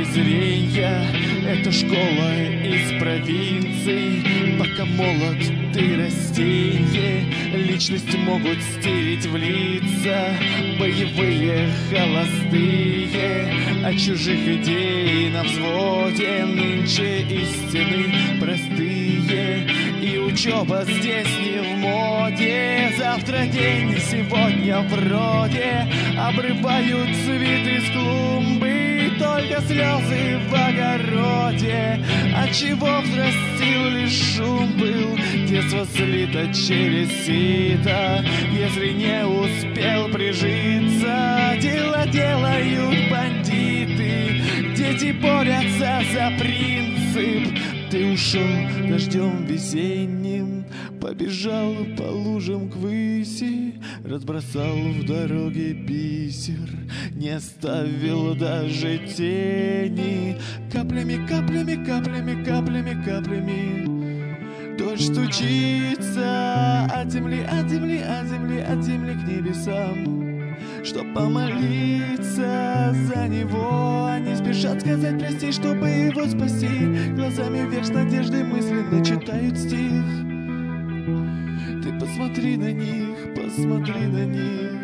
презренья. Это школа из провинций. Пока молод ты растенье, личность могут стереть в лица боевые холостые. От чужих идей на взводе нынче истины простые. И учеба здесь не в моде. Завтра день, сегодня вроде. Обрывают цветы с клумбы, только слезы в огороде. Отчего взрастил лишь шум был, детство слито через сито. Если не успел прижиться, дела делают бандиты. Дети борются за принцип. Ты ушел дождем весенним, побежал по лужам к выси, разбросал в дороге бисер, не оставил даже тени. Каплями, каплями, каплями, каплями, каплями дождь стучится от земли, от земли, от земли, от земли к небесам. Чтоб помолиться за него, они спешат сказать прости, чтобы его спасти. Глазами вверх с надеждой мысленно читают стих. Ты посмотри на них, посмотри на них.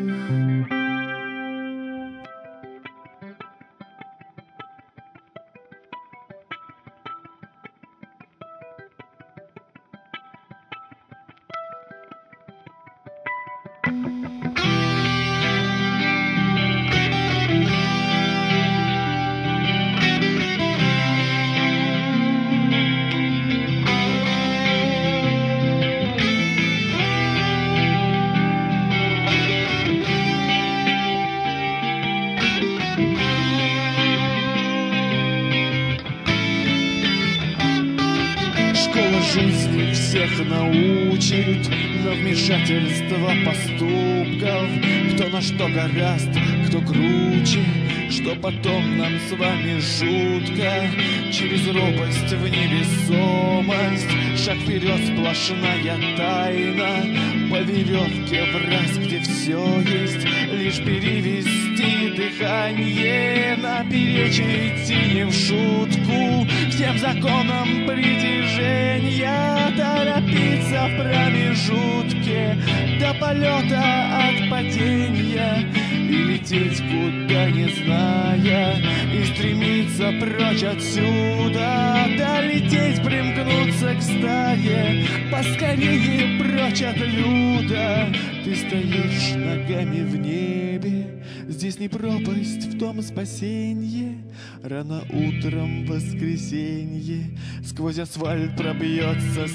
Жизни всех научит на вмешательство поступков. Кто на что гораст, кто круче, что потом нам с вами жутко. Через робость в невесомость, шаг вперед сплошная тайна. По веревке враз, где все есть, лишь перевести дыхание. Наперечь идти не в шутку, всем законам притяжения. Торопиться в промежутке до полета от падения. И лететь куда не зная, и стремиться прочь отсюда. Долететь, примкнуться к стае, поскорее прочь от люда. Ты стоишь ногами в небе, здесь не пропасть, в том спасенье. Рано утром в воскресенье сквозь асфальт пробьется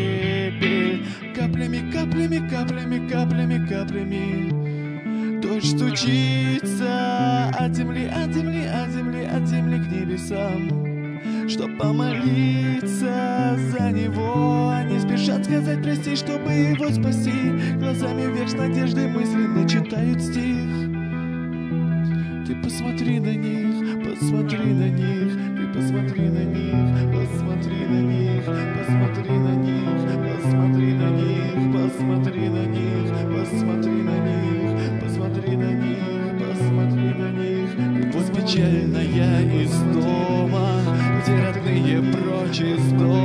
степи. Каплями, каплями, каплями, каплями, каплями дождь стучится от земли, от земли, от земли, от земли к небесам. Чтоб помолиться за него, они спешат сказать прости, чтобы его спасти. Глазами вверх с надеждой мысленно читают стих. Ты посмотри на них, посмотри на них, ты посмотри на них, посмотри на них, посмотри на них, посмотри на них, посмотри на них, посмотри на них, посмотри на них, посмотри на них. Вот печальная из дома, где родные прочь из дома.